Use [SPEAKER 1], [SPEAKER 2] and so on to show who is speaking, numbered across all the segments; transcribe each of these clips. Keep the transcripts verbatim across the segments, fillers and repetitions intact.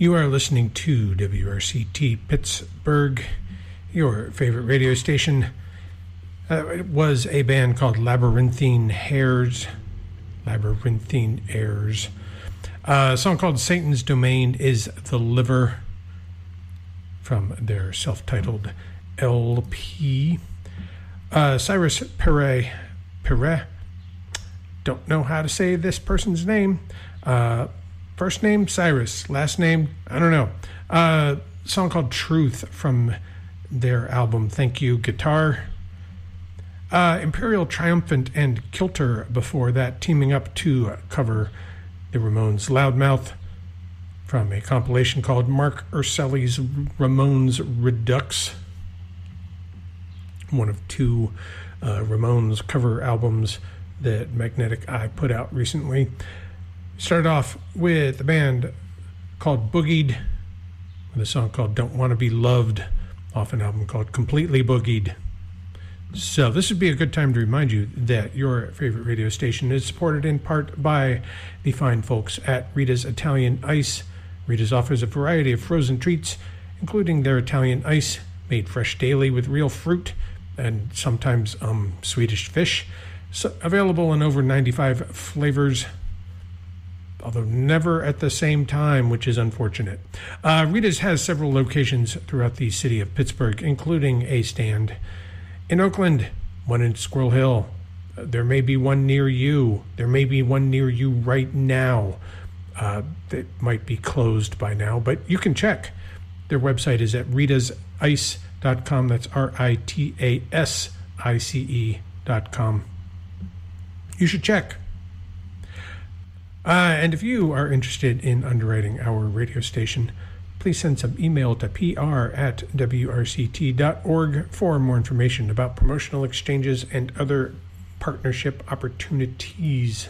[SPEAKER 1] You are listening to W R C T Pittsburgh, your favorite radio station. Uh, it was a band called Labyrinthine Hairs. Labyrinthine Airs. Uh, a song called Satan's Domain is the Liver from their self-titled L P. Uh, Cyrus Perret, Perret, don't know how to say this person's name. Uh, first name, Cyrus. Last name, I don't know. Uh, song called Truth from their album Thank You Guitar. Uh, Imperial Triumphant and Kilter before that, teaming up to cover the Ramones' Loudmouth from a compilation called Mark Urselli's Ramones Redux, one of two uh, Ramones cover albums that Magnetic Eye put out recently. Started off with a band called Boogied with a song called Don't Want to Be Loved off an album called Completely Boogied. So this would be a good time to remind you that your favorite radio station is supported in part by the fine folks at Rita's Italian Ice. Rita's offers a variety of frozen treats, including their Italian ice, made fresh daily with real fruit and sometimes um, Swedish fish. So available in over ninety-five flavors, although never at the same time, which is unfortunate. Uh, Rita's has several locations throughout the city of Pittsburgh, including a stand in Oakland, one in Squirrel Hill. Uh, there may be one near you. There may be one near you right now. Uh, that might be closed by now, but you can check. Their website is at ritas ice dot com. That's R I T A S I C E dot com. You should check. Uh, and if you are interested in underwriting our radio station, please send some email to P R at W R C T dot org for more information about promotional exchanges and other partnership opportunities.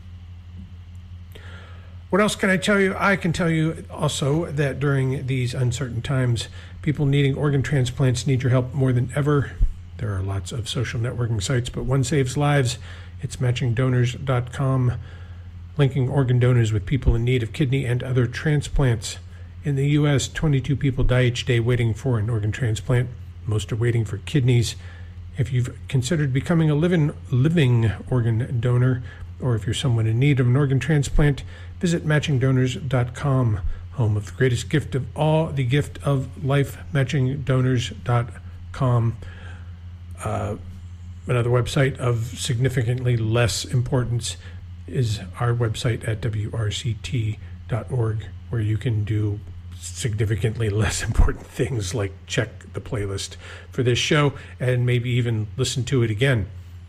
[SPEAKER 1] What else can I tell you? I can tell you also that during these uncertain times, people needing organ transplants need your help more than ever. There are lots of social networking sites, but one saves lives. It's matching donors dot com, linking organ donors with people in need of kidney and other transplants. In the U S, twenty-two people die each day waiting for an organ transplant. Most are waiting for kidneys. If you've considered becoming a living, living organ donor, or if you're someone in need of an organ transplant, visit matching donors dot com, home of the greatest gift of all, the gift of life, matching donors dot com. Uh, another website of significantly less importance is our website at W R C T dot org, where you can do significantly less important things like check the playlist for this show and maybe even listen to it again.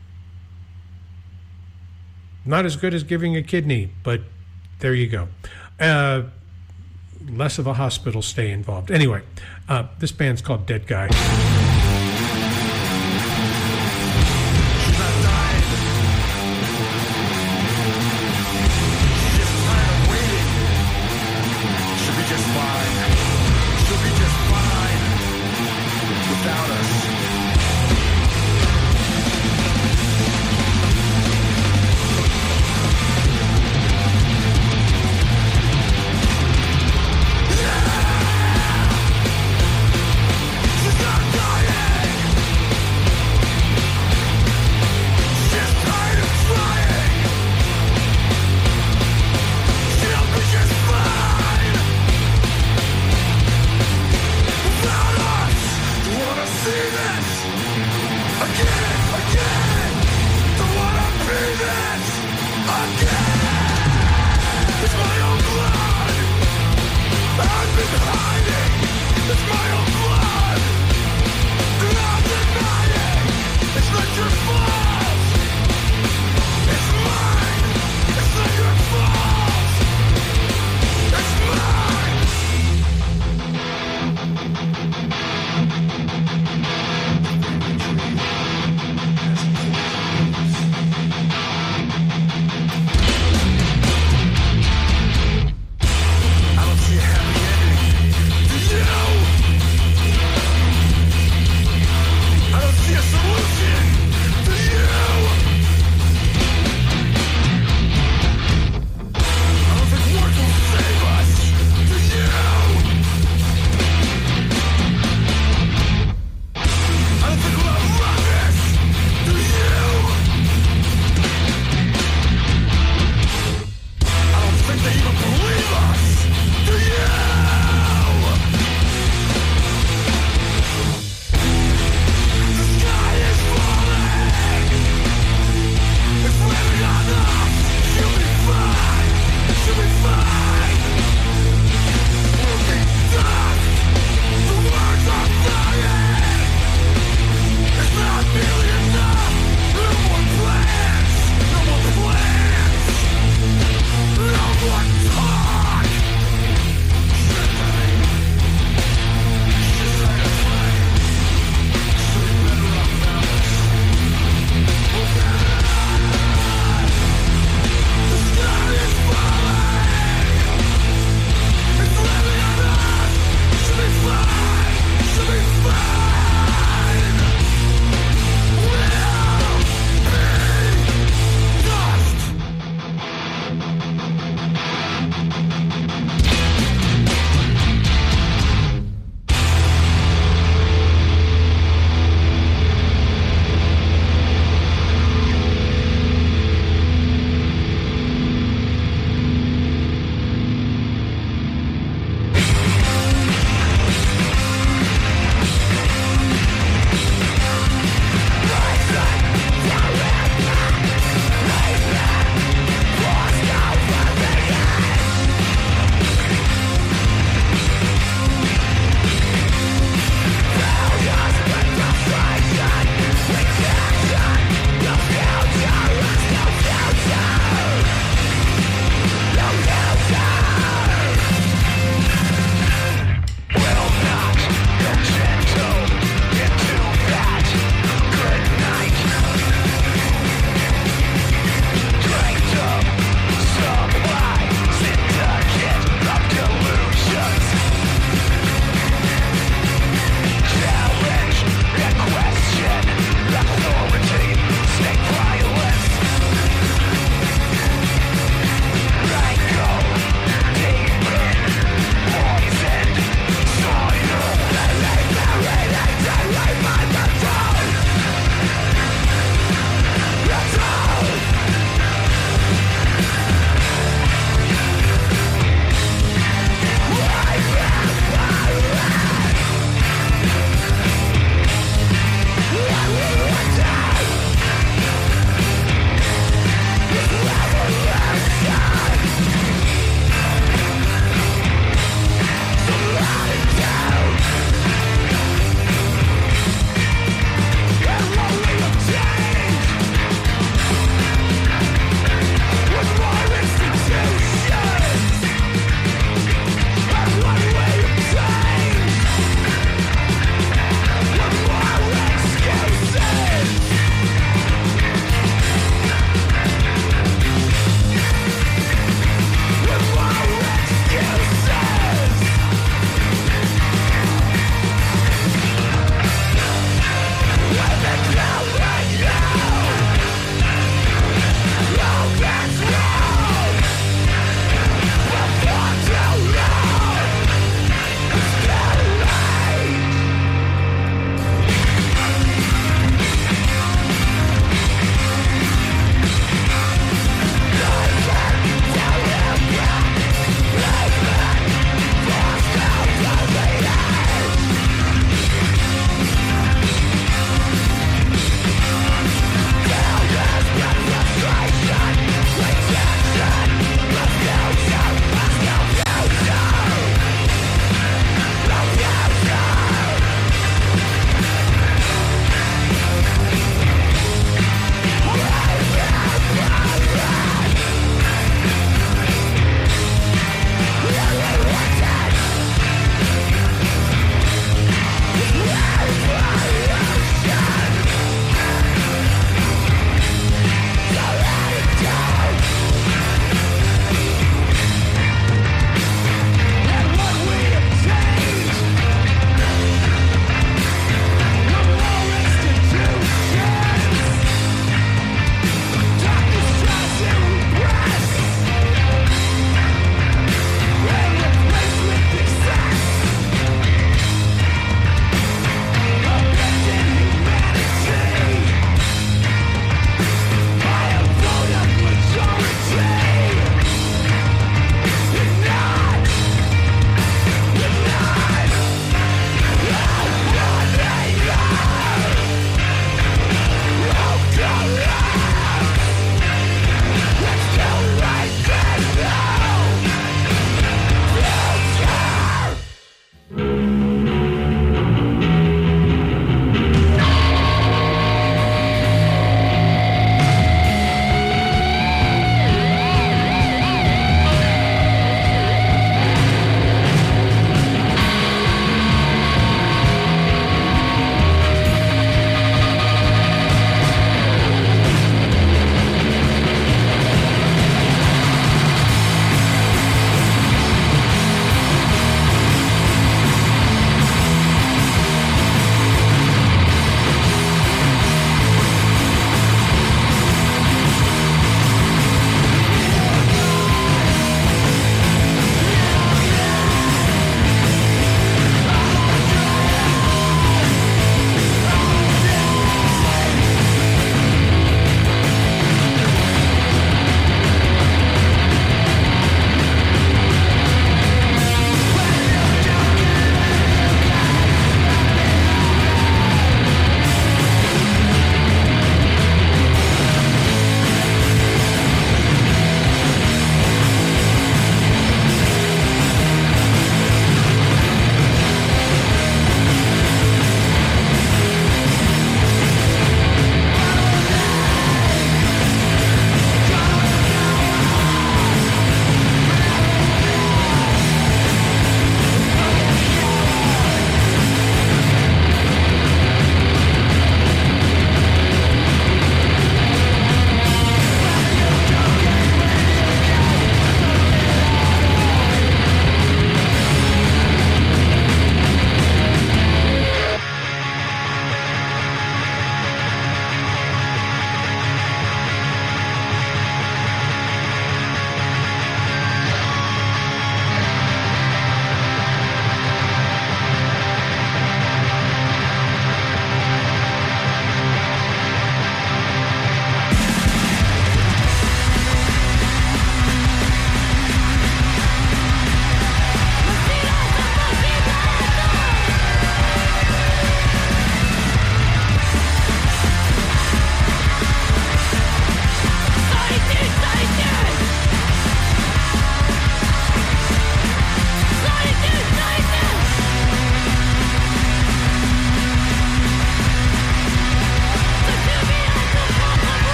[SPEAKER 1] Not as good as giving a kidney, but there you go. Uh, less of a hospital stay involved. Anyway, uh, this band's called Dead Guy.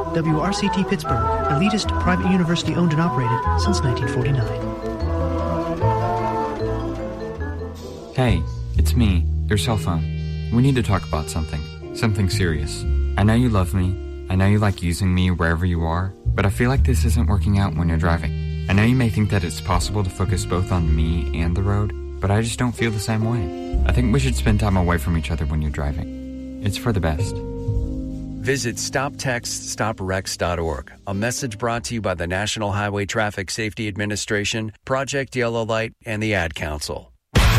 [SPEAKER 2] W R C T Pittsburgh, elitist private university owned and operated since nineteen forty-nine.
[SPEAKER 3] Hey, it's me, your cell phone. We need to talk about something. Something serious. I know you love me. I know you like using me wherever you are, but I feel like this isn't working out when you're driving. I know you may think that it's possible to focus both on me and the road, but I just don't feel the same way. I think we should spend time away from each other when you're driving. It's for the best.
[SPEAKER 4] Visit stop text stop wrecks dot org. A message brought to you by the National Highway Traffic Safety Administration, Project Yellow Light, and the Ad Council.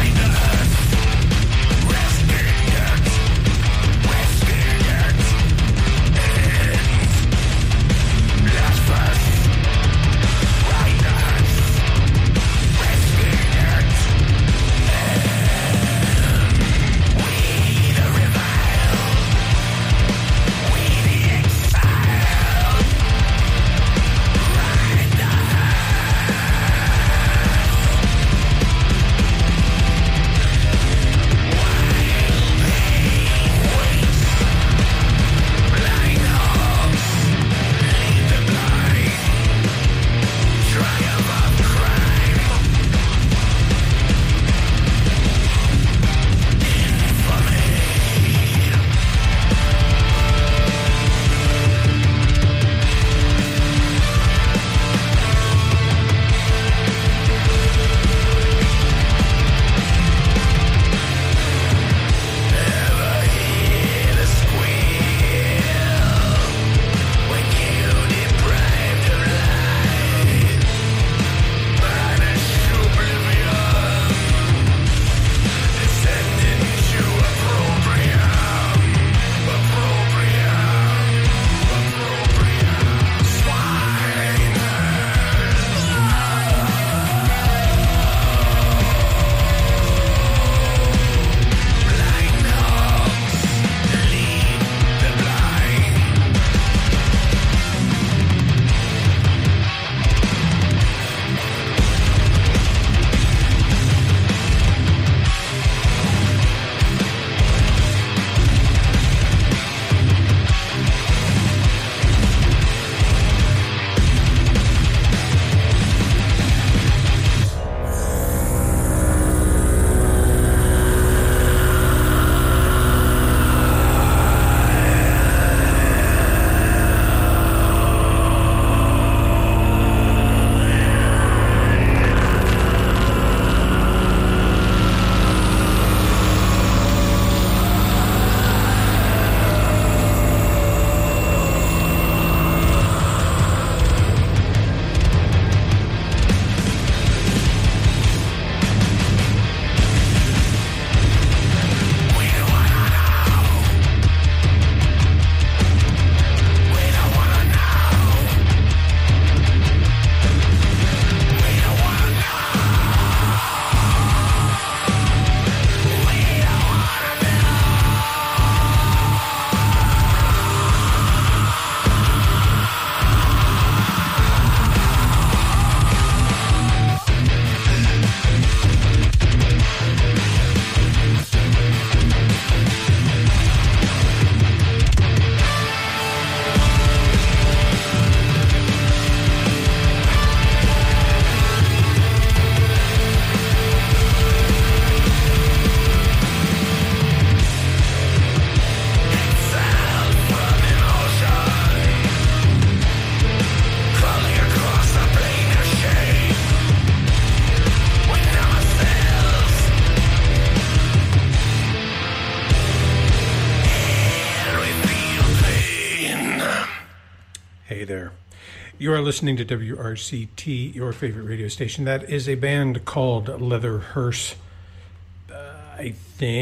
[SPEAKER 1] You are listening to W R C T, your favorite radio station. That is a band called Leather Hearse. Uh, I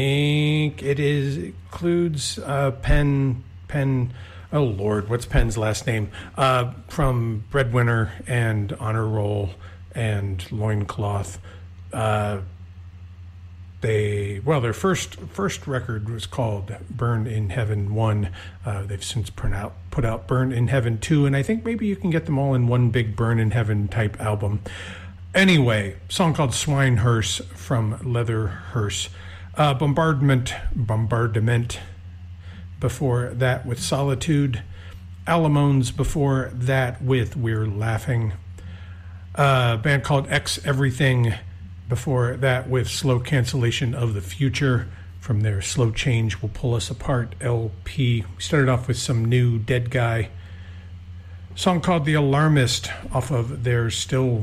[SPEAKER 1] think it is includes uh, Penn, Penn, oh Lord, what's Penn's last name? Uh, from Breadwinner and Honor Roll and Loincloth. Uh, they, well, their first first record was called Burn in Heaven one. Uh, they've since put out, put out Burn in Heaven two, and I think maybe you can get them all in one big Burn in Heaven type album. Anyway, song called Swinehurse from Leather Hearse. Uh, Bombardment, Bombardment. Before that with Solitude. Alamones before that with We're Laughing. Uh, a band called X Everything before that with Slow Cancellation of the Future from their Slow Change Will Pull Us Apart L P. We started off with some new Dead Guy song called The Alarmist off of their still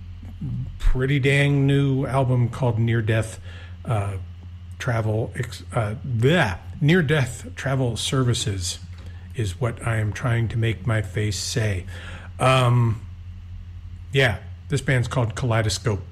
[SPEAKER 1] pretty dang new album called Near Death uh, Travel uh, bleh, Near Death Travel Services is what I am trying to make my face say. Um, yeah, this band's called Kaleidoscope.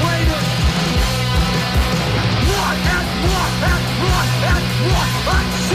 [SPEAKER 5] What?